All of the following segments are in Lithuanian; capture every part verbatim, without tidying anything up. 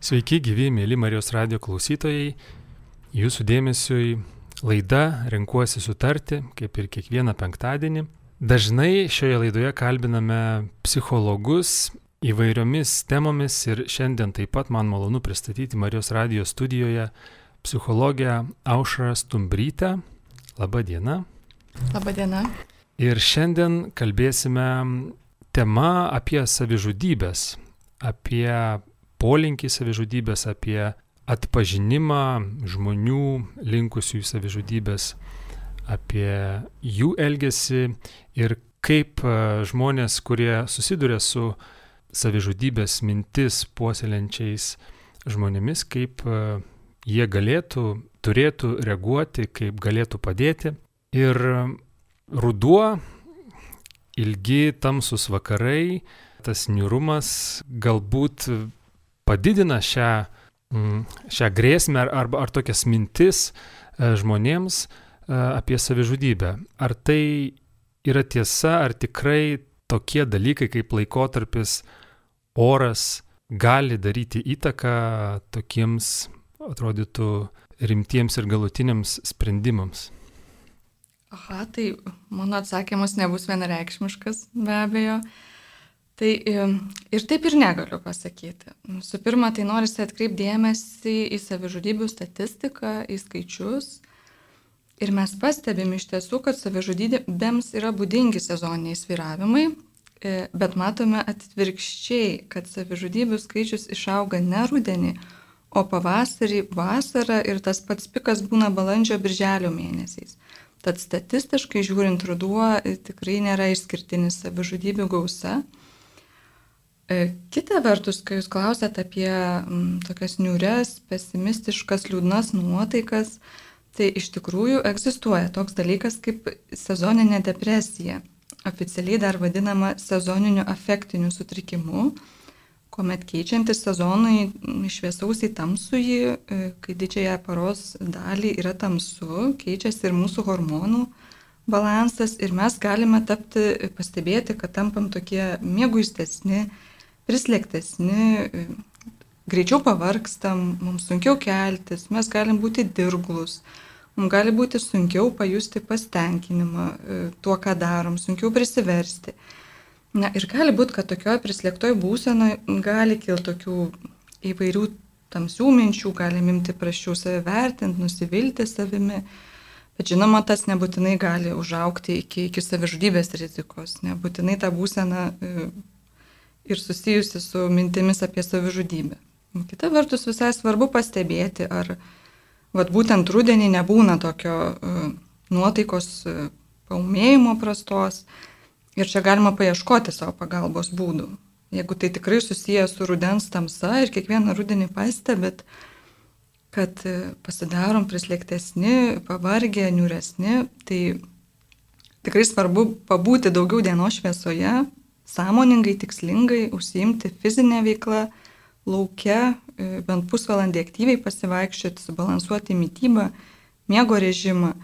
Sveiki, gyvi, mėly Marijos radijo klausytojai. Jūsų dėmesiui laida Renkuosi sutarti, kaip ir kiekvieną penktadienį. Dažnai šioje laidoje kalbiname psichologus įvairiomis temomis ir šiandien taip pat man malonu pristatyti Marijos radijo studijoje psichologę Aušrą Stumbrytę. Labą dieną. Labą dieną. Ir šiandien kalbėsime tema apie savižudybės, apie polinkį savižudybės, apie atpažinimą žmonių linkusių į savižudybės, apie jų elgesį ir kaip žmonės, kurie susiduria su savižudybės mintis puoselėjančiais žmonėmis, kaip jie galėtų, turėtų reaguoti, kaip galėtų padėti. Ir ruduo, ilgi tamsūs vakarai, tas niūrumas galbūt padidina šią, šią grėsmę ar, ar tokias mintis žmonėms apie savižudybę. Ar tai yra tiesa, ar tikrai tokie dalykai kaip laikotarpis, oras gali daryti įtaką tokiems, atrodytų, rimtiems ir galutiniams sprendimams? Aha, tai mano atsakymas nebus vienareikšmiškas, be abejo. Tai ir taip ir negaliu pasakyti. Su pirma, tai norisi atkreipti dėmesį į savižudybių statistiką, į skaičius. Ir mes pastebime iš tiesų, kad savižudybėms yra būdingi sezoniniai svyravimai, bet matome atvirkščiai, kad savižudybių skaičius išauga ne rudenį, o pavasarį, vasarą ir tas pats pikas būna balandžio birželio mėnesiais. Tad statistiškai žiūrint, ruduo tikrai nėra išskirtinis savižudybių gausa. Kita vertus, kai jūs klausėt apie m, tokias niūres, pesimistiškas, liūdnas nuotaikas, tai iš tikrųjų egzistuoja toks dalykas kaip sezoninė depresija, oficialiai dar vadinama sezoniniu afektiniu sutrikimu, kuomet keičiantis sezonui iš šviesaus į tamsųjį, kai didžiąją paros dalį yra tamsu, keičiasi ir mūsų hormonų balansas ir mes galime tapti, pastebėti, kad tampam tokie mieguistesni, prislėgtesni, greičiau pavargstam, mums sunkiau keltis, mes galim būti dirglus, mums gali būti sunkiau pajusti pasitenkinimą tuo, ką darom, sunkiau prisiversti. Na ir gali būti, kad tokioje prislėgtoje būsenoje gali kilti tokių įvairių tamsių minčių, gali imti prasčiau save vertinti, nusivilti savimi, bet žinoma, tas nebūtinai gali užaugti iki, iki savižudybės rizikos, nebūtinai ta būsena ir susijusi su mintimis apie savižudybę. Kita vertus, visai svarbu pastebėti, ar vat, būtent rudenį nebūna tokio uh, nuotaikos uh, paūmėjimo prastos ir čia galima paieškoti savo pagalbos būdų. Jeigu tai tikrai susiję su rudens tamsa ir kiekvieną rudenį pastebit, kad uh, pasidarom prislėgtesni, pavargę, niūresni, tai tikrai svarbu pabūti daugiau dienos šviesoje, sąmoningai, tikslingai užsiimti fizinę veiklą, lauke, bent pusvalandį aktyviai pasivaikščioti, subalansuoti mitybą, miego režimą.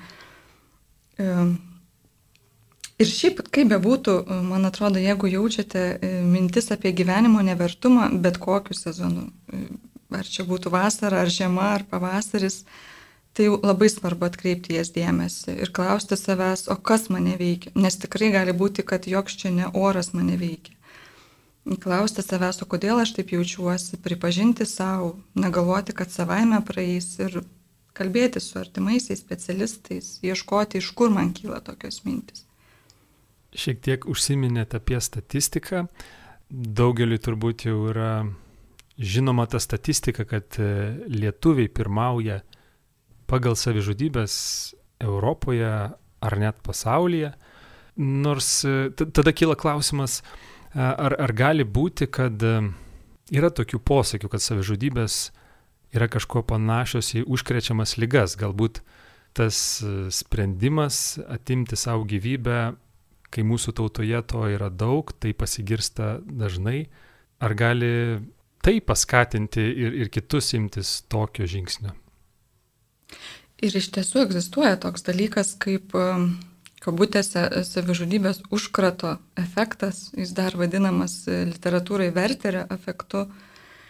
Ir šiaip, kaip bebūtų, man atrodo, jeigu jaučiate mintis apie gyvenimo nevertumą, bet kokiu sezonu, ar čia būtų vasara, ar žiema, ar pavasaris, tai labai svarbu atkreipti jas dėmesį ir klausti savęs, o kas mane veikia, nes tikrai gali būti, kad joks čia ne oras mane veikia. Klausti savęs, o kodėl aš taip jaučiuosi, pripažinti savo, negalvoti, kad savaime praeis ir kalbėti su artimaisiais specialistais, ieškoti, iš kur man kyla tokios mintis. Šiek tiek užsiminėte apie statistiką. Daugeliui turbūt jau yra žinoma ta statistika, kad lietuviai pirmauja pagal savižudybės Europoje ar net pasaulyje. Nors t- tada kyla klausimas, ar, ar gali būti, kad yra tokių posakių, kad savižudybės yra kažkuo panašios į užkrečiamas ligas. Galbūt tas sprendimas atimti savo gyvybę, kai mūsų tautoje to yra daug, tai pasigirsta dažnai. Ar gali tai paskatinti ir, ir kitus imtis tokio žingsnio? Ir iš tiesų egzistuoja toks dalykas kaip kabutėse savižudybės užkrato efektas, jis dar vadinamas literatūrai Verterio efektu.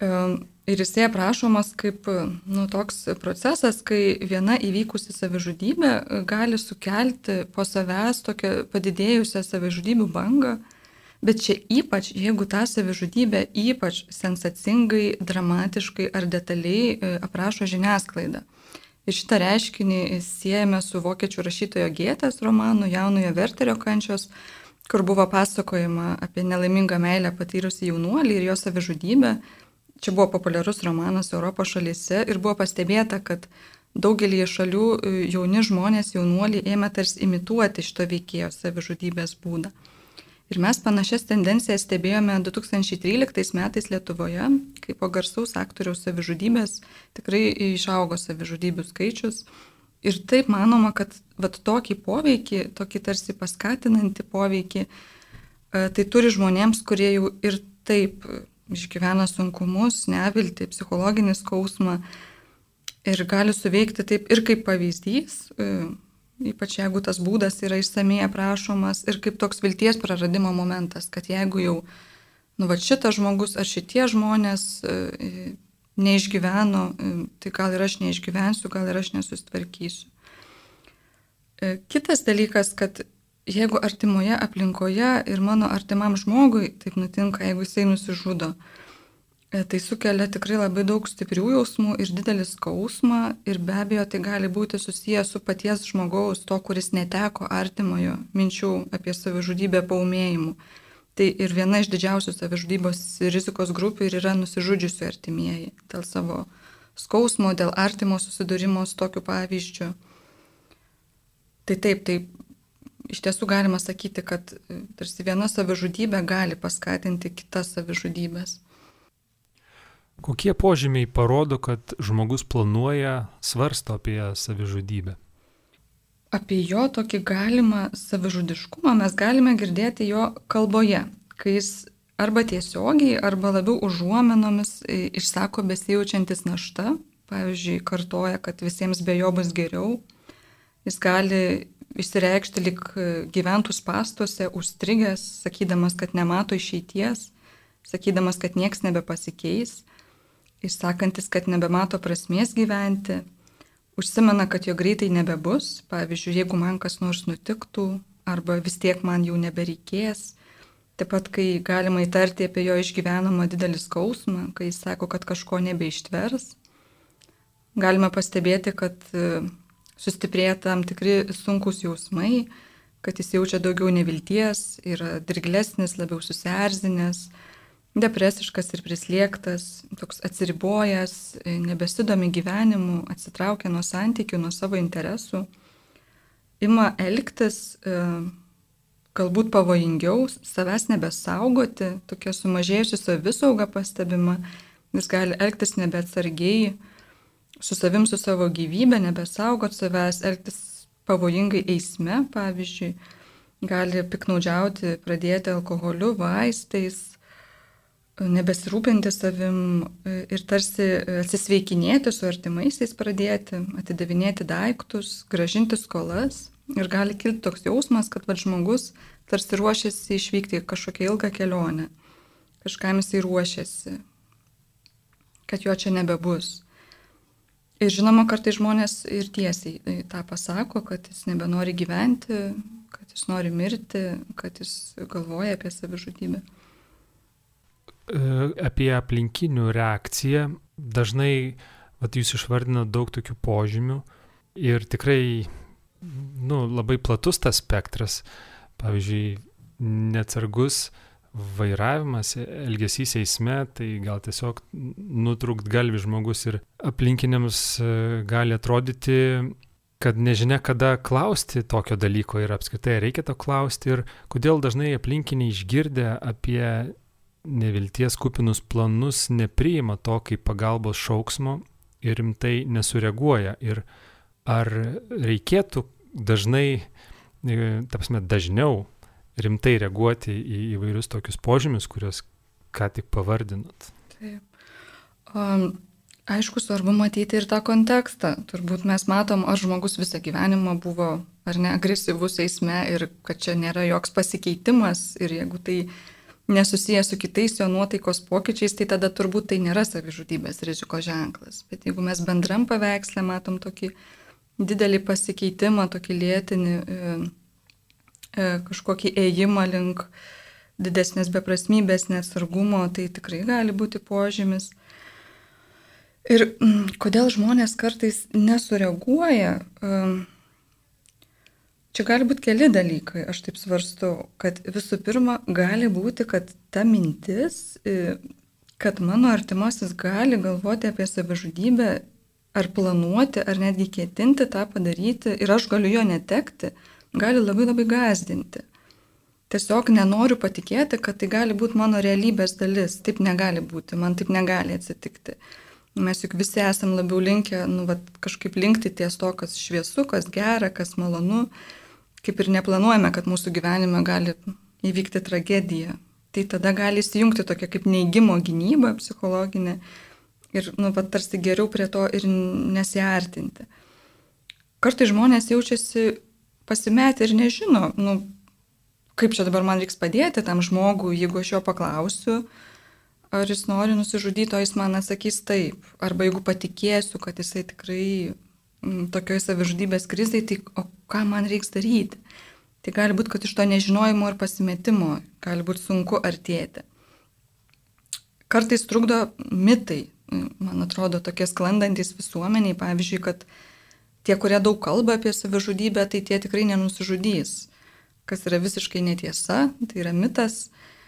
Ir jisai aprašomas kaip nu, toks procesas, kai viena įvykusi savižudybė gali sukelti po savęs tokią padidėjusią savižudybių bangą, bet čia ypač, jeigu tą savižudybę ypač sensacingai, dramatiškai ar detaliai aprašo žiniasklaida. Ir šitą reiškinį siejame su vokiečių rašytojo Gėtės romanu Jaunojo Verterio kančios, kur buvo pasakojama apie nelaimingą meilę patyrusį jaunuolį ir jo savižudybę. Čia buvo populiarus romanas Europos šalyse ir buvo pastebėta, kad daugelį šalių jauni žmonės, jaunuoliai ėmė tarsi imituoti šito veikėjo savižudybės būdą. Ir mes panašias tendencijas stebėjome du tūkstančiai tryliktais metais Lietuvoje, kai po garsaus aktoriaus savižudybės tikrai išaugo savižudybių skaičius. Ir taip manoma, kad vat, tokį poveikį, tokį tarsi paskatinantį poveikį, tai turi žmonėms, kurie jau ir taip išgyvena sunkumus, neviltį, psichologinį skausmą ir gali suveikti taip ir kaip pavyzdys, ypač jeigu tas būdas yra išsamei aprašomas ir kaip toks vilties praradimo momentas, kad jeigu jau nu, va, šitas žmogus ar šitie žmonės neišgyveno, tai gal ir aš neišgyvensiu, gal ir aš nesusitvarkysiu. Kitas dalykas, kad jeigu artimoje aplinkoje ir mano artimam žmogui taip nutinka, jeigu jisai nusižudo, tai sukelia tikrai labai daug stiprių jausmų ir didelį skausmą ir be abejo tai gali būti susijęs su paties žmogaus, to, kuris neteko artimojo minčių apie savižudybę paūmėjimu. Tai ir viena iš didžiausių savižudybos rizikos grupių ir yra nusižudžiusių artimieji dėl savo skausmo, dėl artimo susidūrimo su tokiu pavyzdžiu. Tai taip, taip. Iš tiesų galima sakyti, kad tarsi viena savižudybė gali paskatinti kitas savižudybės. Kokie požymiai parodo, kad žmogus planuoja, svarsto apie savižudybę? Apie jo tokį galimą savižudiškumą mes galime girdėti jo kalboje, kai jis arba tiesiogiai, arba labiau užuomenomis išsako besijaučiantis našta, pavyzdžiui, kartoja, kad visiems be jo bus geriau. Jis gali išsireikšti lyg gyventų spąstuose, užstrigęs, sakydamas, kad nemato išeities, sakydamas, kad nieks nebepasikeis, išsakantis, kad nebemato prasmės gyventi, užsimena, kad jo greitai nebebus, pavyzdžiui, jeigu man kas nors nutiktų, arba vis tiek man jau nebereikės. Taip pat, kai galima įtarti apie jo išgyvenamą didelį skausmą, kai jis sako, kad kažko nebeištvers, galime pastebėti, kad sustiprėja tam tikri sunkus jausmai, kad jis jaučia daugiau nevilties, yra dirglesnis, labiau susierzinęs, depresiškas ir prislėgtas, toks atsiribojęs, nebesidomi gyvenimu, atsitraukia nuo santykių, nuo savo interesų, ima elgtis galbūt pavojingiau, savęs nebesaugoti, tokia sumažėjusi savisauga pastebima, jis gali elgtis nebeatsargiai, su savim, su savo gyvybę, nebesaugot savęs, elgtis pavojingai eisme, pavyzdžiui, gali piknaudžiauti, pradėti alkoholiu, vaistais, nebesirūpinti savim ir tarsi atsisveikinėti su artimaisiais pradėti, atidavinėti daiktus, grąžinti skolas ir gali kilti toks jausmas, kad va, žmogus tarsi ruošiasi išvykti kažkokią ilgą kelionę, kažkam jisai ruošiasi, kad jo čia nebebus. Ir žinoma, kartais žmonės ir tiesiai tą pasako, kad jis nebenori gyventi, kad jis nori mirti, kad jis galvoja apie savižudybę. Apie aplinkinių reakciją dažnai, vat, jūs išvardina daug tokių požymių ir tikrai nu, labai platus tas spektras. Pavyzdžiui, neatsargus vairavimas, elgesys eisme, tai gal tiesiog nutrūkt galvi žmogus ir aplinkiniams gali atrodyti, kad nežinia kada klausti tokio dalyko ir apskritai reikia to klausti ir kodėl dažnai aplinkiniai išgirdę apie nevilties kupinus planus nepriima to kaip pagalbos šauksmo ir rimtai nesureaguoja. Ir ar reikėtų dažnai, ta prasme, dažniau rimtai reaguoti į įvairius tokius požymius, kuriuos ką tik pavardinot? Taip. Um, aišku, svarbu matyti ir tą kontekstą. Turbūt mes matom, ar žmogus visą gyvenimą buvo ar ne agresyvus eisme ir kad čia nėra joks pasikeitimas ir jeigu tai nesusijęs su kitais jo nuotaikos pokyčiais, tai tada turbūt tai nėra savižudybės rizikos ženklas. Bet jeigu mes bendram paveiksle matom tokį didelį pasikeitimą, tokį lėtinį e, e, kažkokį ėjimą link didesnės beprasmybės, nesargumo, tai tikrai gali būti požymis. Ir m, kodėl žmonės kartais nesureaguoja, e, čia gali būti keli dalykai, aš taip svarstau, kad visų pirma gali būti, kad ta mintis, kad mano artimasis gali galvoti apie savižudybę, ar planuoti, ar netgi ketinti tą padaryti ir aš galiu jo netekti, gali labai labai gąsdinti. Tiesiog nenoriu patikėti, kad tai gali būti mano realybės dalis, taip negali būti, man taip negali atsitikti. Mes juk visi esam labiau linkę, nu, vat, kažkaip linkti ties to, kas šviesu, kas gera, kas malonu. Kaip ir neplanuojame, kad mūsų gyvenime gali įvykti tragedija. Tai tada gali įsijungti tokia kaip neigimo gynyba psichologinė ir nu, va, tarsi geriau prie to ir nesiartinti. Kartais žmonės jaučiasi pasimetę ir nežino, nu, kaip čia dabar man reiks padėti tam žmogui, jeigu aš jo paklausiu, ar jis nori nusižudyti, o jis man atsakys taip. Arba jeigu patikėsiu, kad jisai tikrai tokioj savižudybės krizai, tai o ką man reiks daryti? Tai gali būti, kad iš to nežinojimo ir pasimetimo gali būti sunku artėti. Kartais trukdo mitai, man atrodo, tokie sklandantis visuomeniai, pavyzdžiui, kad tie, kurie daug kalba apie savižudybę, tai tie tikrai nenusižudys, kas yra visiškai netiesa, tai yra mitas.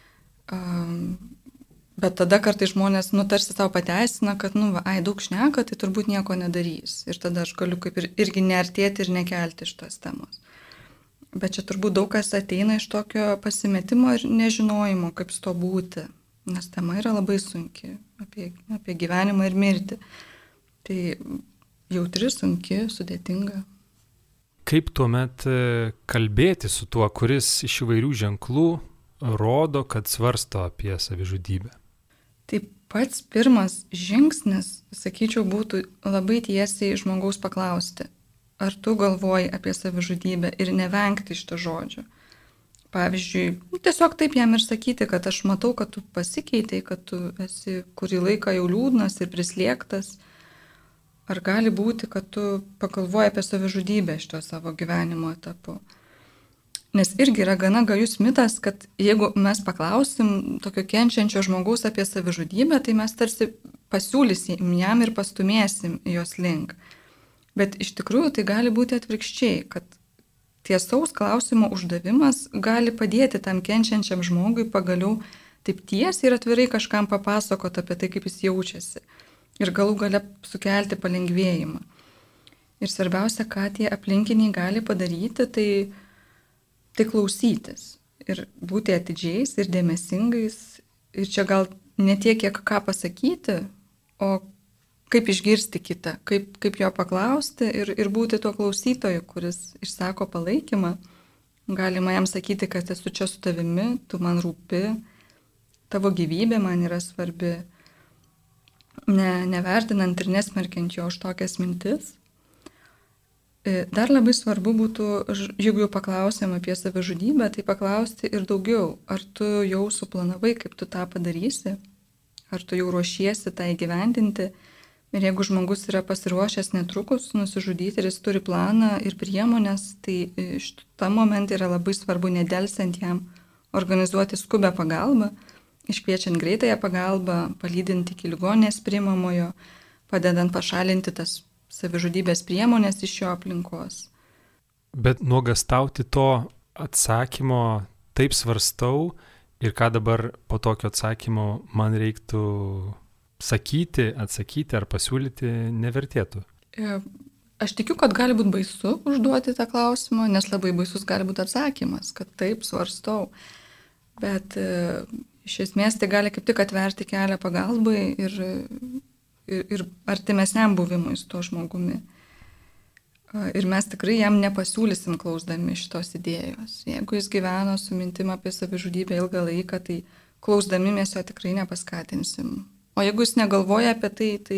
Bet tada kartai žmonės, nu, tarsi savo pateisina, kad, nu, va, ai, daug šneka, tai turbūt nieko nedarys. Ir tada aš galiu kaip ir, irgi neartėti ir nekelti šitos temos. Bet čia turbūt daug kas ateina iš tokio pasimetimo ir nežinojimo, kaip su to būti. Nes tema yra labai sunki, apie, apie gyvenimą ir mirtį. Tai jautri, sunki, sudėtinga. Kaip tuomet kalbėti su tuo, kuris iš įvairių ženklų rodo, kad svarsto apie savižudybę? Tai pats pirmas žingsnis, sakyčiau, būtų labai tiesiai žmogaus paklausti, ar tu galvoji apie savižudybę ir nevengti šito žodžio. Pavyzdžiui, tiesiog taip jam ir sakyti, kad aš matau, kad tu pasikeitei, kad tu esi kurį laiką jau liūdnas ir prislėgtas. Ar gali būti, kad tu pagalvoji apie savižudybę šito savo gyvenimo etapu? Nes irgi yra gana gajus mitas, kad jeigu mes paklausim tokio kenčiančio žmogaus apie savižudybę, tai mes tarsi pasiūlysim jam ir pastumėsim jos link. Bet iš tikrųjų tai gali būti atvirkščiai, kad tiesaus klausimo uždavimas gali padėti tam kenčiančiam žmogui pagaliau taip tiesiai ir atvirai kažkam papasakoti apie tai, kaip jis jaučiasi. Ir galų gale sukelti palengvėjimą. Ir svarbiausia, ką tie aplinkiniai gali padaryti, tai Tai klausytis ir būti atidžiais ir dėmesingais. Ir čia gal ne tiek, kiek ką pasakyti, o kaip išgirsti kitą, kaip, kaip jo paklausti ir, ir būti tuo klausytoju, kuris išsako palaikymą. Galima jam sakyti, kad esu čia su tavimi, tu man rūpi, tavo gyvybė man yra svarbi, ne, nevertinant ir nesmerkiant jo už tokias mintis. Dar labai svarbu būtų, jeigu jau paklausėm apie savižudybę, tai paklausti ir daugiau, ar tu jau suplanavai, kaip tu tą padarysi, ar tu jau ruošiesi tą įgyvendinti. Ir jeigu žmogus yra pasiruošęs netrukus nusižudyti ir jis turi planą ir priemonės, tai šitam momentui yra labai svarbu nedelsiant jam organizuoti skubę pagalbą, iškviečiant greitąją pagalbą, palydint iki ligoninės priimamojo, padedant pašalinti tas savižudybės priemonės iš jo aplinkos. Bet nuogastauti to atsakymo taip svarstau ir ką dabar po tokio atsakymo man reiktų sakyti, atsakyti ar pasiūlyti nevertėtų. Aš tikiu, kad gali būti baisu užduoti tą klausimą, nes labai baisus gali būti atsakymas, kad taip svarstau. Bet iš esmės tai gali kaip tik atverti kelią pagalbai ir Ir, ir artimesniam buvimui su to žmogumi. Ir mes tikrai jam nepasiūlysim klausdami šitos idėjos. Jeigu jis gyveno su mintim apie savižudybę ilgą laiką, tai klausdami mes jo tikrai nepaskatinsim. O jeigu jis negalvoja apie tai, tai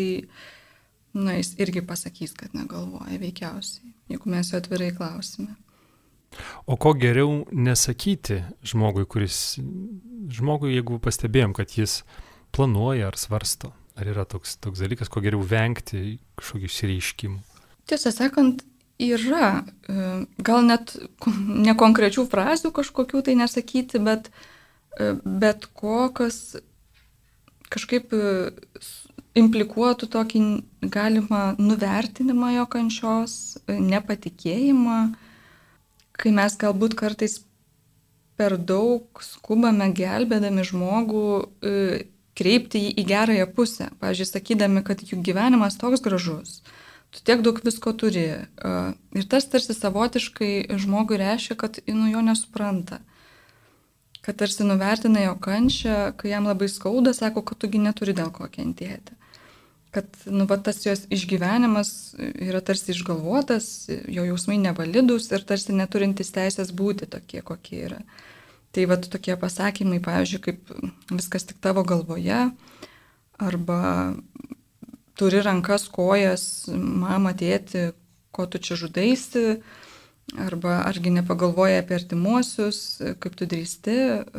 na, jis irgi pasakys, kad negalvoja veikiausiai, jeigu mes jo atvirai klausime. O ko geriau nesakyti žmogui, kuris, žmogui, jeigu pastebėjom, kad jis planuoja ar svarsto, ar yra toks, toks dalykas, ko geriau vengti kažkokių išreiškimų? Tiesą sakant, yra, gal net ne konkrečių frazių kažkokių tai nesakyti, bet, bet kokios kažkaip implikuotų tokį galimą nuvertinimą jo kančios, nepatikėjimą, kai mes galbūt kartais per daug skubame gelbėdami žmogų kreipti jį į gerąją pusę. Pavyzdžiui, sakydami, kad jų gyvenimas toks gražus, tu tiek daug visko turi. Ir tas tarsi savotiškai žmogui reiškia, kad nu, jo nesupranta. Kad tarsi nuvertina jo kančią, kai jam labai skauda, sako, kad tugi neturi dėl ko kentėti. Kad nu, va, tas jos išgyvenimas yra tarsi išgalvotas, jo jausmai nevalidus ir tarsi neturintis teisės būti tokie, kokie yra. Tai va tokie pasakymai, pavyzdžiui, kaip viskas tik tavo galvoje, arba turi rankas, kojas, mama, tėti, ko tu čia žudaisi, arba argi nepagalvoja apie artimuosius, kaip tu drįsti.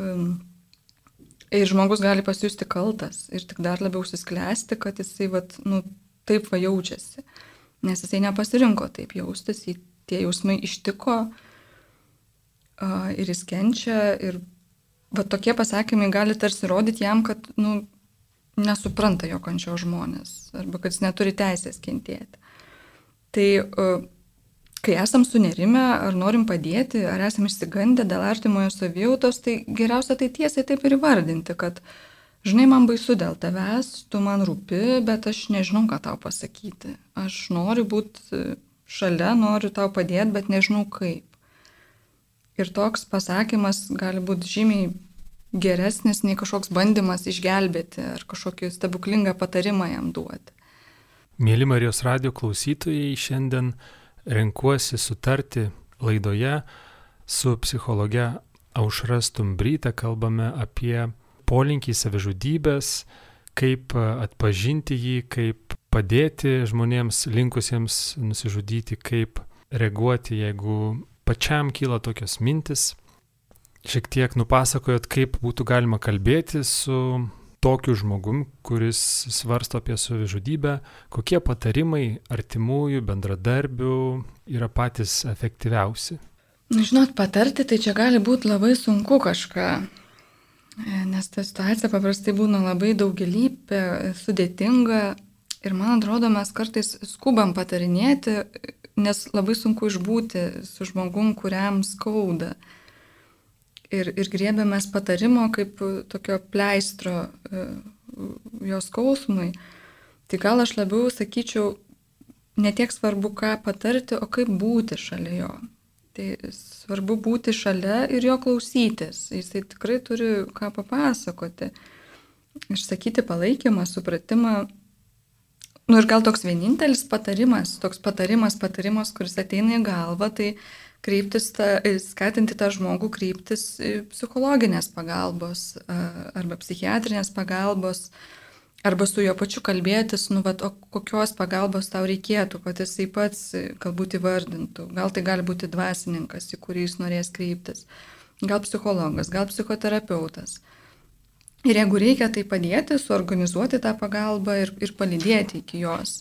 Ir žmogus gali pasijusti kaltas ir tik dar labiau užsisklęsti, kad jisai vat, nu, taip va jaučiasi. Nes jisai nepasirinko taip jaustis, jį tie jausmai ištiko uh, ir jis kenčia. Ir va tokie pasakymai gali tarsi rodyti jam, kad nu, nesupranta jo kančios žmonės arba kad jis neturi teisės kentėti. Tai uh, kai esam sunerime, ar norim padėti, ar esam išsigandę dėl artimojo savijautos, tai geriausia tai tiesiai taip ir įvardinti, kad žinai, man baisu dėl tavęs, tu man rūpi, bet aš nežinau, ką tau pasakyti. Aš noriu būti šalia, noriu tau padėti, bet nežinau kaip. Ir toks pasakymas gali būti žymiai geresnis nei kažkoks bandymas išgelbėti ar kažkokį stebuklingą patarimą jam duoti. Mėly Marijos radijo klausytojai, šiandien renkuosi sutarti laidoje su psichologe Aušra Stumbryte. Kalbame apie polinkį savižudybės, kaip atpažinti jį, kaip padėti žmonėms linkusiems nusižudyti, kaip reaguoti, jeigu pačiam kyla tokios mintis. Šiek tiek nupasakojot, kaip būtų galima kalbėti su tokiu žmogum, kuris svarsto apie savižudybę, kokie patarimai artimųjų, bendradarbių yra patys efektyviausi. Žinot, patarti tai čia gali būti labai sunku kažką, nes ta situacija paprastai būna labai daugialypė, sudėtinga ir man atrodo, mes kartais skubam patarinėti, nes labai sunku išbūti su žmogum, kuriam skauda. Ir, ir griebiamės patarimo kaip tokio pleistro jo skausmui. Tai gal aš labiau sakyčiau, ne tiek svarbu, ką patarti, o kaip būti šalia jo. Tai svarbu būti šalia ir jo klausytis. Jisai tikrai turi ką papasakoti. Išsakyti palaikymą, supratimą. Nu ir gal toks vienintelis patarimas, toks patarimas, patarimas, kuris ateina į galvą, tai kreiptis, ta, skatinti tą žmogų kreiptis psichologinės pagalbos arba psichiatrinės pagalbos, arba su juo pačiu kalbėtis, nu, vat, o kokios pagalbos tau reikėtų, kad jisai pats galbūt įvardintų. Gal tai gali būti dvasininkas, į kurį jis norės kreiptis, gal psichologas, gal psichoterapeutas. Ir jeigu reikia tai padėti, suorganizuoti tą pagalbą ir, ir palydėti iki jos.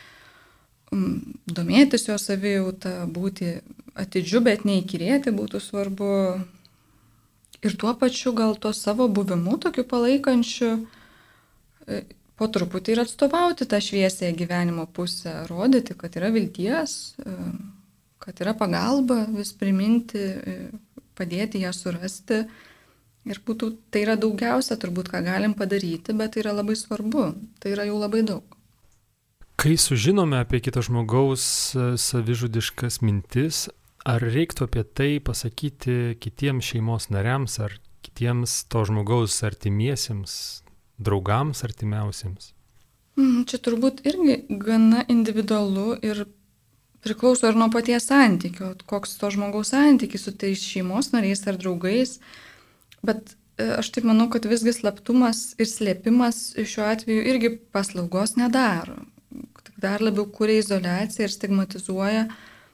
Domėtis jo savijautą, būti atidžiu, bet neįkyrėti būtų svarbu. Ir tuo pačiu gal to savo buvimu, tokiu palaikančiu, po truputį ir atstovauti tą šviesąją gyvenimo pusę, rodyti, kad yra vilties, kad yra pagalba, vis priminti, padėti ją surasti. Ir būtų, tai yra daugiausia turbūt, ką galim padaryti, bet tai yra labai svarbu, tai yra jau labai daug. Kai sužinome apie kito žmogaus savižudiškas mintis, ar reiktų apie tai pasakyti kitiems šeimos nariams ar kitiems to žmogaus artimiesiems, draugams artimiausiems? Čia turbūt irgi gana individualu ir priklauso ir nuo paties santykio, koks to žmogaus santykis su tais šeimos nariais ar draugais. Bet aš taip manau, kad visgi slaptumas ir slėpimas šiuo atveju irgi paslaugos nedaro. Tik dar labiau kuria izoliaciją ir stigmatizuoja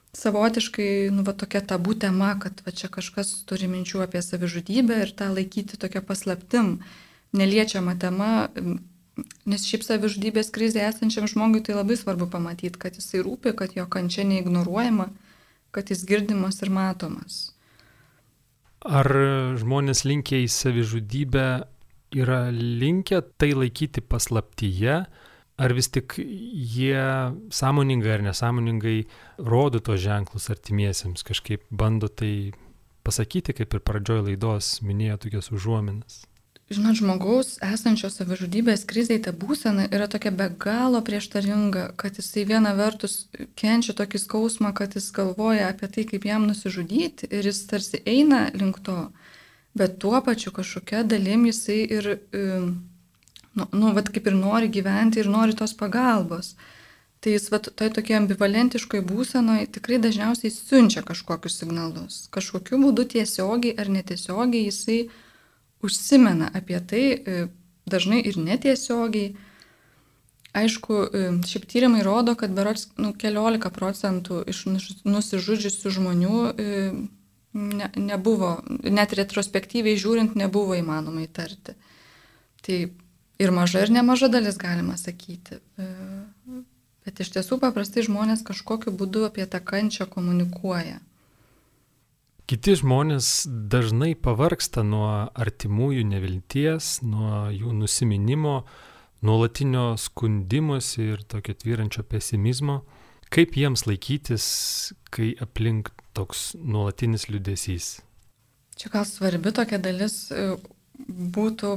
savotiškai, nu, va, tokia tabų tema, kad va, čia kažkas turi minčių apie savižudybę ir tą laikyti tokia paslaptim, neliečiama tema, nes šiaip savižudybės krizė esančiam žmogui tai labai svarbu pamatyti, kad jisai rūpi, kad jo kančia neignoruojama, kad jis girdimas ir matomas. Ar žmonės linkę į savižudybę yra linkę tai laikyti paslaptyje, ar vis tik jie sąmoningai ar nesąmoningai rodo tos ženklus artimiesiems, kažkaip bando tai pasakyti, kaip ir pradžioj laidos minėjo tokias užuominas? Žinot, žmogaus esančio savižudybės krizėje ta būsena yra tokia be galo prieštaringa, kad jisai viena vertus kenčia tokį skausmą, kad jis galvoja apie tai, kaip jam nusižudyti ir jis tarsi eina link to, bet tuo pačiu kažkokia dalim jisai ir, nu, nu vat kaip ir nori gyventi ir nori tos pagalbos. Tai jis vat toj tokie ambivalentiškoj būsenoje tikrai dažniausiai siunčia kažkokius signalus. Kažkokiu būdu tiesiogiai ar netiesiogiai jisai užsimena apie tai, dažnai ir netiesiogiai. Aišku, šiaip tyrimai rodo, kad berods nu, keliolika procentų iš nusižudžiusių žmonių ne, nebuvo, net retrospektyviai žiūrint, nebuvo įmanoma įtarti. Tai ir maža ir nemaža dalis galima sakyti. Bet iš tiesų paprastai žmonės kažkokiu būdu apie tą kančią komunikuoja. Kiti žmonės dažnai pavargsta nuo artimųjų nevilties, nuo jų nusiminimo, nuolatinio skundimosi ir tokio tvyrančio pesimizmo. Kaip jiems laikytis, kai aplink toks nuolatinis liūdesys? Čia gal svarbi tokia dalis būtų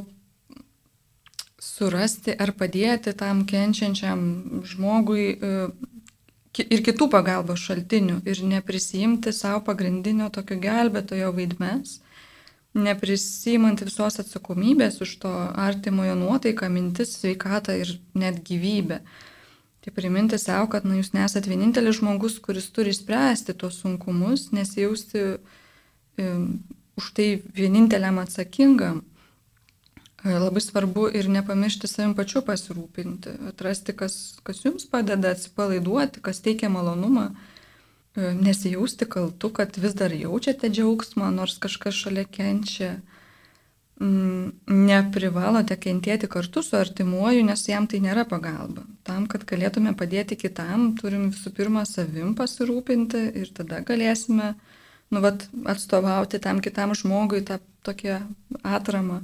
surasti ar padėti tam kenčiančiam žmogui ir kitų pagalbos šaltinių ir neprisijimti savo pagrindinio tokio gelbėtojo vaidmens, neprisijimant visos atsakomybės už to artimojo nuotaiką, mintis, sveikatą ir net gyvybę. Tai priminti savo, kad nu, jūs nesat vienintelis žmogus, kuris turi spręsti tuos sunkumus, nesijausti um, už tai vieninteliam atsakingam. Labai svarbu ir nepamiršti savim pačiu pasirūpinti, atrasti, kas, kas jums padeda atsipalaiduoti, kas teikia malonumą, nesijausti kaltu, kad vis dar jaučiate džiaugsmą, nors kažkas šalia kenčia. Neprivalote kentėti kartu su artimuoju, nes jam tai nėra pagalba. Tam, kad galėtume padėti kitam, turim visų pirma savim pasirūpinti ir tada galėsime nu, vat, atstovauti tam kitam žmogui tą tokią atramą.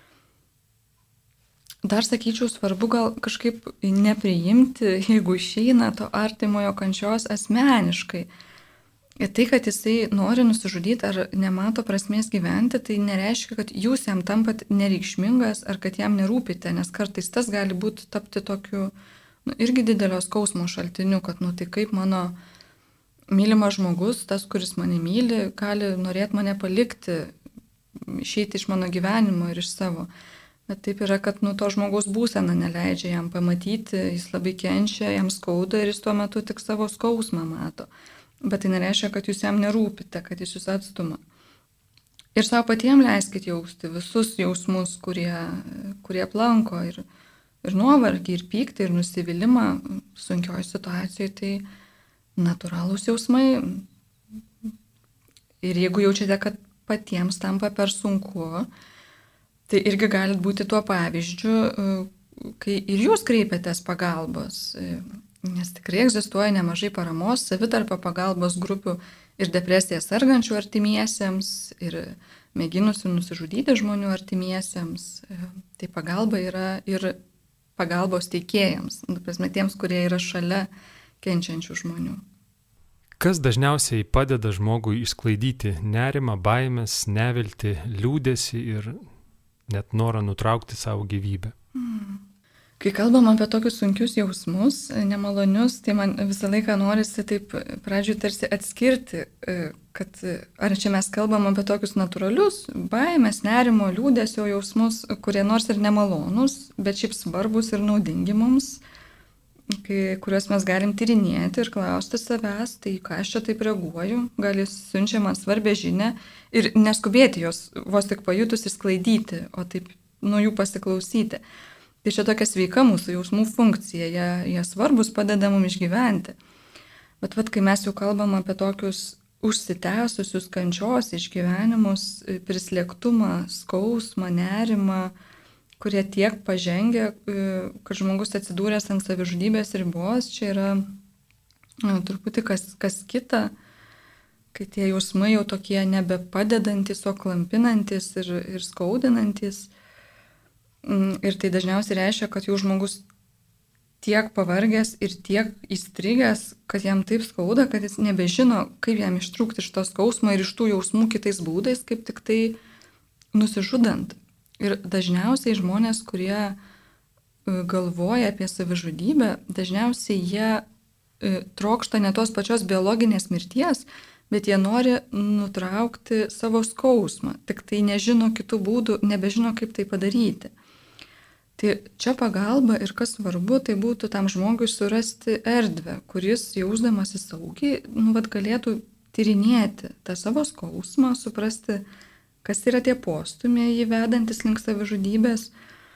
Dar sakyčiau, svarbu gal kažkaip nepriimti, jeigu išeina to artimojo kančios asmeniškai. Ir tai, kad jisai nori nusižudyti ar nemato prasmės gyventi, tai nereiškia, kad jūs jam tampat nereikšmingas ar kad jam nerūpite, nes kartais tas gali būti tapti tokiu nu, irgi didelio skausmo šaltiniu, kad nu tai kaip mano mylimas žmogus, tas, kuris mane myli, gali norėti mane palikti, išeiti iš mano gyvenimo ir iš savo. Bet taip yra, kad nu, to žmogaus būsena neleidžia jam pamatyti, jis labai kenčia, jam skauda ir jis tuo metu tik savo skausmą mato. Bet tai nereiškia, kad jūs jam nerūpite, kad jis jūs atstuma. Ir savo patiems leiskit jausti visus jausmus, kurie, kurie aplanko ir, ir nuovargį, ir pyktį, ir nusivylimą sunkioje situacijoje, tai natūralūs jausmai. Ir jeigu jaučiate, kad patiems tampa per sunku, tai irgi galit būti tuo pavyzdžiu, kai ir jūs kreipiatės pagalbos, nes tikrai egzistuoja nemažai paramos, savitarpio pagalbos grupių ir depresiją sergančių artimiesiems, ir mėginusių nusižudyti žmonių artimiesiems. Tai pagalba yra ir pagalbos teikėjams, prasme, tiems, kurie yra šalia kenčiančių žmonių. Kas dažniausiai padeda žmogui išsklaidyti nerimą, baimės, neviltį, liūdesį ir net norą nutraukti savo gyvybę? Mm. Kai kalbam apie tokius sunkius jausmus, nemalonius, tai man visą laiką norisi taip pradžiui tarsi atskirti, kad ar čia mes kalbam apie tokius natūralius baimės, nerimo, liūdesio jausmus, kurie nors ir nemalonus, bet šiaip svarbus ir naudingi mums, kai, kuriuos mes galim tyrinėti ir klausti savęs, tai ką aš čia taip reaguoju, gal jis siunčia man svarbę žinią ir neskubėti jos vos tik pajutus išsklaidyti, o taip nuo jų pasiklausyti. Tai čia tokia sveika mūsų jausmų funkcija, jie, jie svarbus, padeda mums išgyventi. Bet vat, kai mes jau kalbam apie tokius užsitęsusius kančios išgyvenimus, prislėgtumą, skausmą, nerimą, kurie tiek pažengia, kad žmogus atsidūręs ant savižudybės ribos, čia yra nu, truputį kas, kas kita, kai tie jausmai jau tokie nebepadedantis, o klampinantis ir, ir skaudinantis. Ir tai dažniausiai reiškia, kad jau žmogus tiek pavargęs ir tiek įstrigęs, kad jam taip skauda, kad jis nebežino, kaip jam ištrūkti iš to skausmo ir iš tų jausmų kitais būdais, kaip tik tai nusižudant. Ir dažniausiai žmonės, kurie galvoja apie savižudybę, dažniausiai jie trokšta ne tos pačios biologinės mirties, bet jie nori nutraukti savo skausmą, tik tai nežino kitų būdų, nebežino, kaip tai padaryti. Tai čia pagalba ir kas svarbu, tai būtų tam žmogui surasti erdvę, kuris jausdamasi saugiai, nu, vat, galėtų tyrinėti tą savo skausmą, suprasti, kas yra tie postumiai jį vedantis link savižudybės,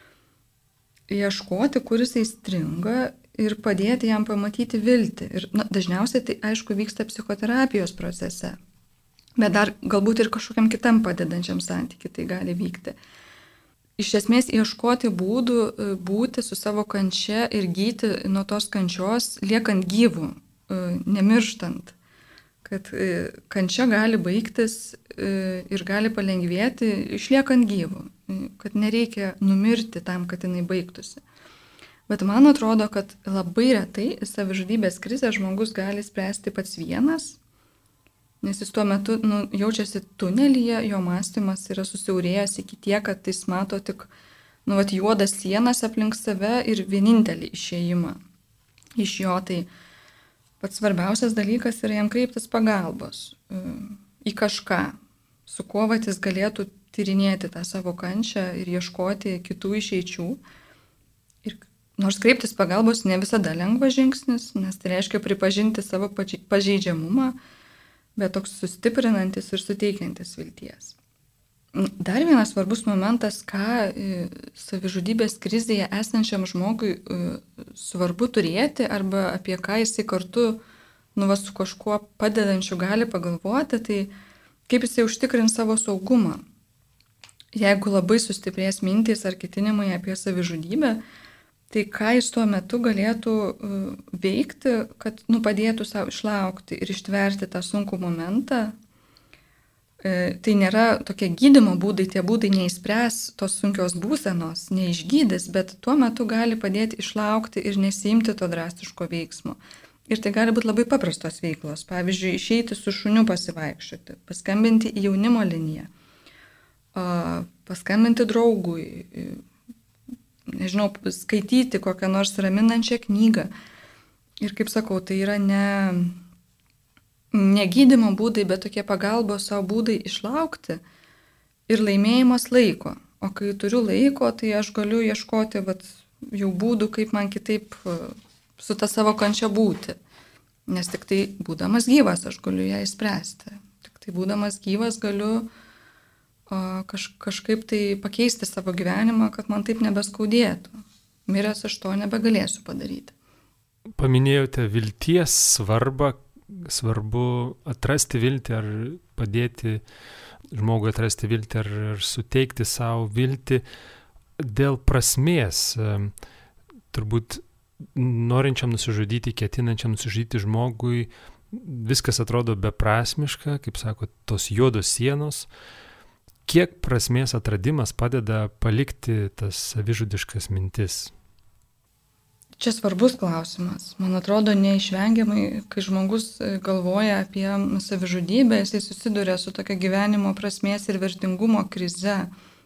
ieškoti, kuris įstringa ir padėti jam pamatyti viltį. Ir na, dažniausiai tai aišku vyksta psichoterapijos procese, bet dar galbūt ir kažkokiam kitam padedančiam santykiui tai gali vykti. Iš esmės ieškoti būdų būti su savo kančia ir gyti nuo tos kančios, liekant gyvų, nemirštant. Kad kančia gali baigtis ir gali palengvėti išliekant gyvų, kad nereikia numirti tam, kad jinai baigtųsi. Bet man atrodo, kad labai retai savižudybės krizę žmogus gali spręsti pats vienas, nes jis tuo metu nu, jaučiasi tunelyje, jo mąstymas yra susiaurėjęs iki tiek, kad jis mato tik nu, vat, juodas sienas aplink save ir vienintelį išėjimą iš jo. Tai pats svarbiausias dalykas yra jam kreiptis pagalbos į kažką, su kuo vat, jis galėtų tyrinėti tą savo kančią ir ieškoti kitų išeičių. Ir nors kreiptis pagalbos ne visada lengvas žingsnis, nes tai reiškia pripažinti savo pažeidžiamumą, bet toks sustiprinantis ir suteikiantis vilties. Dar vienas svarbus momentas, ką savižudybės krizėje esančiam žmogui svarbu turėti arba apie ką jisai kartu nu, va, su kažkuo padedančiu gali pagalvoti, tai kaip jisai užtikrins savo saugumą. Jeigu labai sustiprės mintys ar ketinimai apie savižudybę, tai ką jis tuo metu galėtų veikti, kad nu, padėtų savo išlaukti ir ištverti tą sunkų momentą. Tai nėra tokie gydymo būdai, tie būdai neišspręs tos sunkios būsenos, neišgydys, bet tuo metu gali padėti išlaukti ir nesiimti to drastiško veiksmo. Ir tai gali būti labai paprastos veiklos. Pavyzdžiui, išeiti su šuniu pasivaikščioti, paskambinti į jaunimo liniją, paskambinti draugui, nežinau, skaityti kokią nors raminančią knygą. Ir kaip sakau, tai yra ne, ne gydymo būdai, bet tokie pagalbos savo būdai išlaukti ir laimėjimas laiko. O kai turiu laiko, tai aš galiu ieškoti vat, jau būdų, kaip man kitaip su ta savo kančia būti. Nes tik tai būdamas gyvas aš galiu ją išspręsti. Tik tai būdamas gyvas galiu Kaž, kažkaip tai pakeisti savo gyvenimą, kad man taip nebeskaudėtų. Miręs aš to nebegalėsiu padaryti. Paminėjote vilties svarbą, svarbu atrasti viltį ar padėti žmogui atrasti viltį ar, ar suteikti savo viltį dėl prasmės. Turbūt norinčiam nusižudyti, ketinančiam nusižudyti žmogui viskas atrodo beprasmiška, kaip sako, tos juodos sienos. Kiek prasmės atradimas padeda palikti tas savižudiškas mintis? Čia svarbus klausimas. Man atrodo, neišvengiamai, kai žmogus galvoja apie savižudybę, jisai susiduria su tokia gyvenimo prasmės ir vertingumo krize.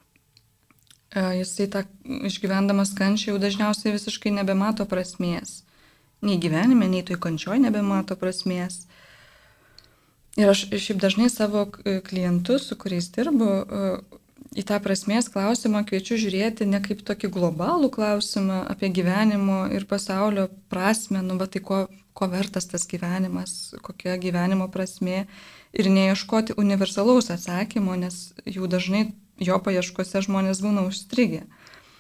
Jisai tą išgyvendamas kančią jau dažniausiai visiškai nebemato prasmės. Nei gyvenime, nei toj kančioj nebemato prasmės. Ir aš šiaip dažnai savo klientus, su kuriais dirbu, į tą prasmės klausimą kviečiu žiūrėti ne kaip tokį globalų klausimą apie gyvenimo ir pasaulio prasmę, nu, bet tai ko, ko vertas tas gyvenimas, kokia gyvenimo prasmė, ir neieškoti universalaus atsakymo, nes jų dažnai jo paieškose žmonės būna užstrigę.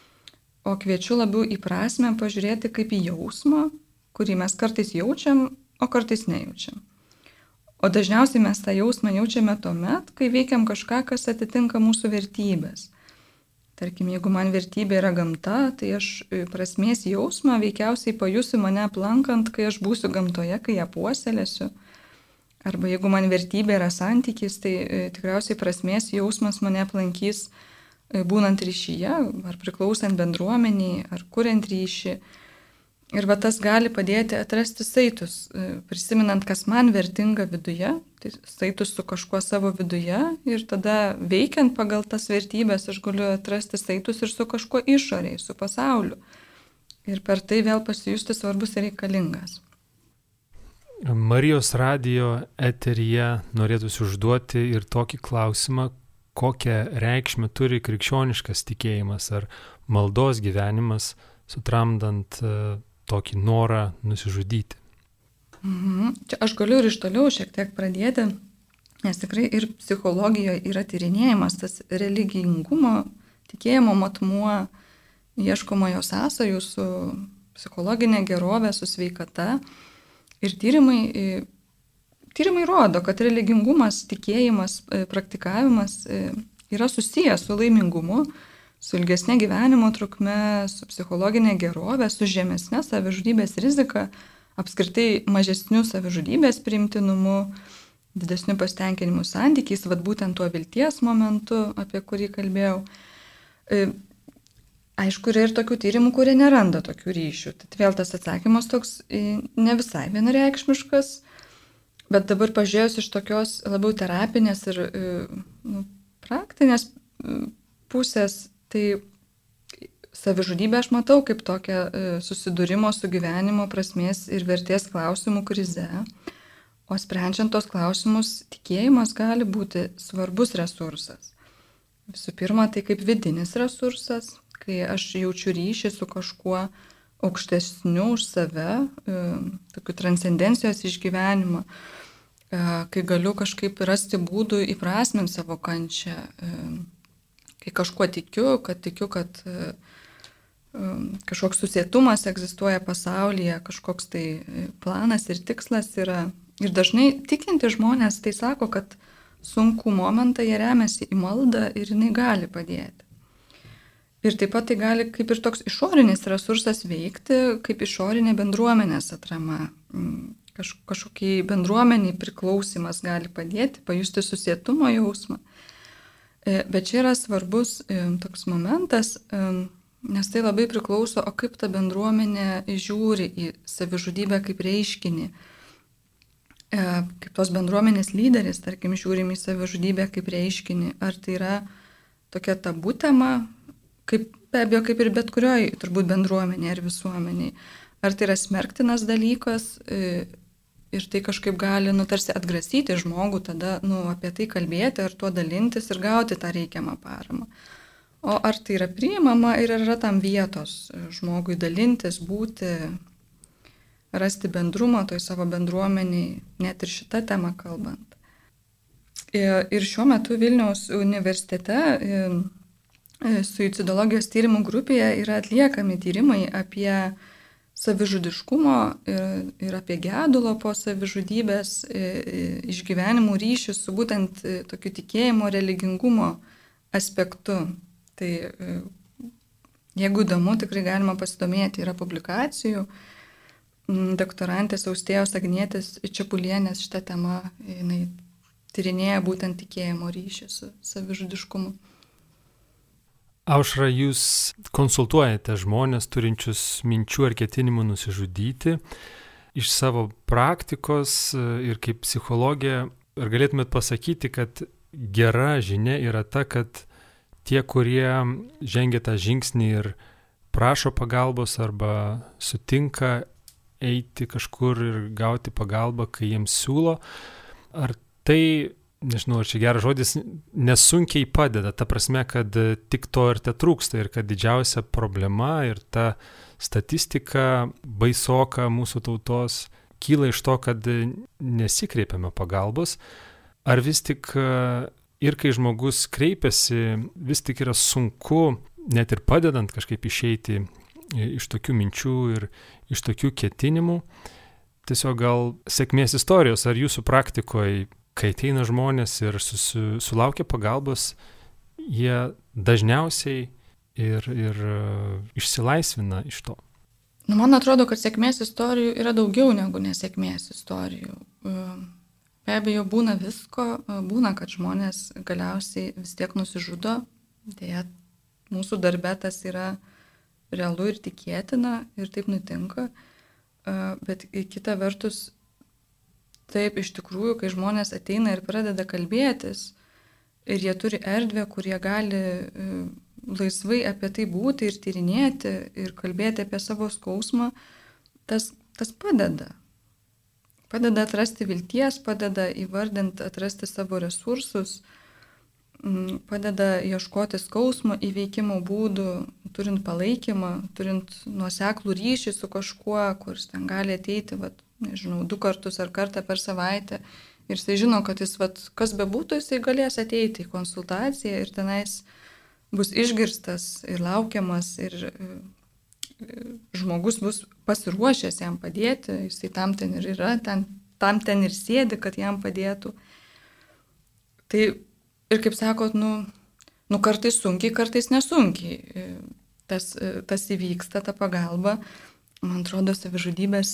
O kviečiu labiau į prasmę pažiūrėti kaip į jausmą, kurį mes kartais jaučiam, o kartais nejaučiam. O dažniausiai mes tą jausmą jaučiame tuomet, kai veikiam kažką, kas atitinka mūsų vertybės. Tarkim, jeigu man vertybė yra gamta, tai aš prasmės jausmą veikiausiai pajusiu mane aplankant, kai aš būsiu gamtoje, kai ją puoselėsiu. Arba jeigu man vertybė yra santykis, tai tikriausiai prasmės jausmas mane aplankys būnant ryšyje, ar priklausant bendruomeniai, ar kuriant ryšį. Ir va tas gali padėti atrasti saitus, prisiminant, kas man vertinga viduje, tai saitus su kažkuo savo viduje ir tada veikiant pagal tas vertybės aš galiu atrasti saitus ir su kažkuo išorėje, su pasauliu. Ir per tai vėl pasijusti svarbus ir reikalingas. Marijos radijo eteryje norėtųsi užduoti ir tokį klausimą, kokią reikšmę turi krikščioniškas tikėjimas ar maldos gyvenimas, sutramdant tokį norą nusižudyti. Mhm. Čia aš galiu ir iš toliau šiek tiek pradėti, nes tikrai ir psichologijoje yra tyrinėjimas tas religingumo, tikėjimo matmuo, ieškoma jo sąsajų su psichologinė gerovė, su sveikata. Ir tyrimai, tyrimai rodo, kad religingumas, tikėjimas, praktikavimas yra susijęs su laimingumu, su ilgesnė gyvenimo trukme, su psichologinė gerovė, su žemesnė savižudybės rizika, apskritai mažesniu savižudybės priimtinumu, didesniu pasitenkinimu santykiais, vad būtent tuo vilties momentu, apie kurį kalbėjau. Aišku, yra ir tokių tyrimų, kurie neranda tokių ryšių. Tad vėl tas atsakymas toks ne visai vienareikšmiškas, bet dabar pažiūrėjus iš tokios labiau terapinės ir nu, praktinės pusės, tai savižudybę aš matau kaip tokią susidūrimo su gyvenimo prasmės ir vertės klausimų krize, o sprendžiant tos klausimus tikėjimas gali būti svarbus resursas. Visų pirma, tai kaip vidinis resursas, kai aš jaučiu ryšį su kažkuo aukštesniu už save, tokiu transcendencijos išgyvenimą, kai galiu kažkaip rasti būdų įprasminti savo kančią, kai kažkuo tikiu, kad tikiu, kad kažkoks susietumas egzistuoja pasaulyje, kažkoks tai planas ir tikslas yra. Ir dažnai tikinti žmonės tai sako, kad sunku momentą jie remiasi į maldą ir jinai gali padėti. Ir taip pat tai gali kaip ir toks išorinis resursas veikti, kaip išorinė bendruomenės atrama. Kaž, kažkokiai bendruomeniai priklausimas gali padėti, pajusti susietumo jausmą. Bet čia yra svarbus toks momentas, nes tai labai priklauso, o kaip ta bendruomenė žiūri į savižudybę kaip reiškinį. Kaip tos bendruomenės lyderis, tarkim, žiūrim į savižudybę kaip reiškinį. Ar tai yra tokia tabu tema, kaip, be abejo, kaip ir bet kurioj turbūt bendruomenėje ar visuomeniai. Ar tai yra smerktinas dalykas ir tai kažkaip gali, nu, tarsi atgrasyti žmogų, tada, nu, apie tai kalbėti ar tuo dalintis ir gauti tą reikiamą paramą. O ar tai yra priimama ir yra tam vietos žmogui dalintis, būti, rasti bendrumą toj savo bendruomeniai, net ir šitą temą kalbant. Ir šiuo metu Vilniaus universitete suicidologijos tyrimų grupėje yra atliekami tyrimai apie savižudiškumo ir, ir apie gedulo po savižudybės išgyvenimų ryšių su būtent tokiu tikėjimo, religingumo aspektu. Tai jeigu įdomu, tikrai galima pasidomėti, yra publikacijų. Doktorantės Austėjos Agnietės Čepulienės šitą temą, jinai tyrinėja būtent tikėjimo ryšį su savižudiškumu. Aušra, jūs konsultuojate žmonės turinčius minčių ar ketinimų nusižudyti. Iš savo praktikos ir kaip psichologė, ar galėtumėt pasakyti, kad gera žinia yra ta, kad tie, kurie žengia tą žingsnį ir prašo pagalbos arba sutinka eiti kažkur ir gauti pagalbą, kai jiems siūlo, ar tai, nežinau, ar čia geras žodis, nesunkiai padeda, ta prasme, kad tik to ir te trūksta ir kad didžiausia problema ir ta statistika baisoka mūsų tautos kyla iš to, kad nesikreipiame pagalbos, ar vis tik ir kai žmogus kreipiasi, vis tik yra sunku, net ir padedant kažkaip išeiti iš tokių minčių ir iš tokių ketinimų, tiesiog gal sėkmės istorijos, ar jūsų praktikoje, kai ateina žmonės ir susi, sulaukia pagalbos, jie dažniausiai ir, ir išsilaisvina iš to? Nu, man atrodo, kad sėkmės istorijų yra daugiau negu nesėkmės istorijų. Be abejo, būna visko, būna, kad žmonės galiausiai vis tiek nusižudo, dėja, mūsų darbe tas yra realu ir tikėtina ir taip nutinka, bet kita vertus, taip iš tikrųjų, kai žmonės ateina ir pradeda kalbėtis ir jie turi erdvę, kur jie gali laisvai apie tai būti ir tyrinėti ir kalbėti apie savo skausmą, tas, tas padeda. Padeda atrasti vilties, padeda įvardinti, atrasti savo resursus, padeda ieškoti skausmo įveikimo būdų, turint palaikymą, turint nuoseklų ryšį su kažkuo, kuris ten gali ateiti, vat, nežinau, du kartus ar kartą per savaitę. Ir jisai žino, kad jis, vat, kas bebūtų, jisai galės ateiti į konsultaciją ir tenais bus išgirstas ir laukiamas ir žmogus bus pasiruošęs jam padėti, jisai tam ten ir yra, ten, tam ten ir sėdi, kad jam padėtų. Tai ir kaip sakot, nu, nu kartais sunkiai, kartais nesunkiai tas, tas įvyksta, ta pagalba. Man atrodo, savižudybės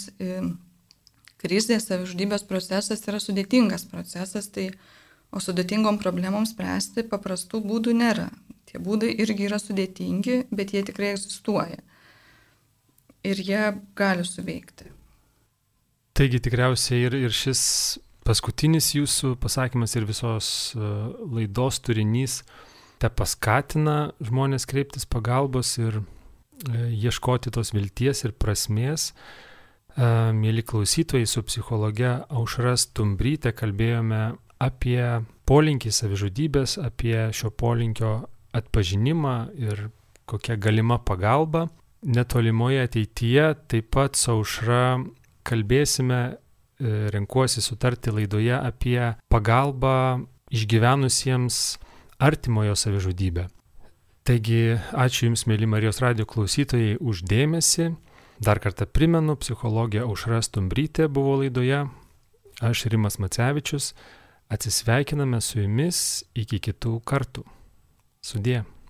krizė, savižudybės procesas yra sudėtingas procesas, tai, o sudėtingom problemom spręsti paprastų būdų nėra. Tie būdai irgi yra sudėtingi, bet jie tikrai egzistuoja. Ir jie gali suveikti. Taigi tikriausiai ir, ir šis paskutinis jūsų pasakymas ir visos laidos turinys te paskatina žmonės kreiptis pagalbos ir ieškoti tos vilties ir prasmės. Mėly klausytojai, su psichologe Aušra Stumbryte kalbėjome apie polinkį savižudybės, apie šio polinkio atpažinimą ir kokia galima pagalba. Netolimoje ateityje taip pat su Aušra kalbėsime, renkuosi sutarti laidoje apie pagalbą išgyvenusiems artimojo savižudybę. Taigi, ačiū Jums, mėly Marijos radijo klausytojai, už dėmesį. Dar kartą primenu, psichologė Aušra Stumbrytė buvo laidoje, aš Rimas Macevičius. Atsisveikiname su Jumis iki kitų kartų. Sudie.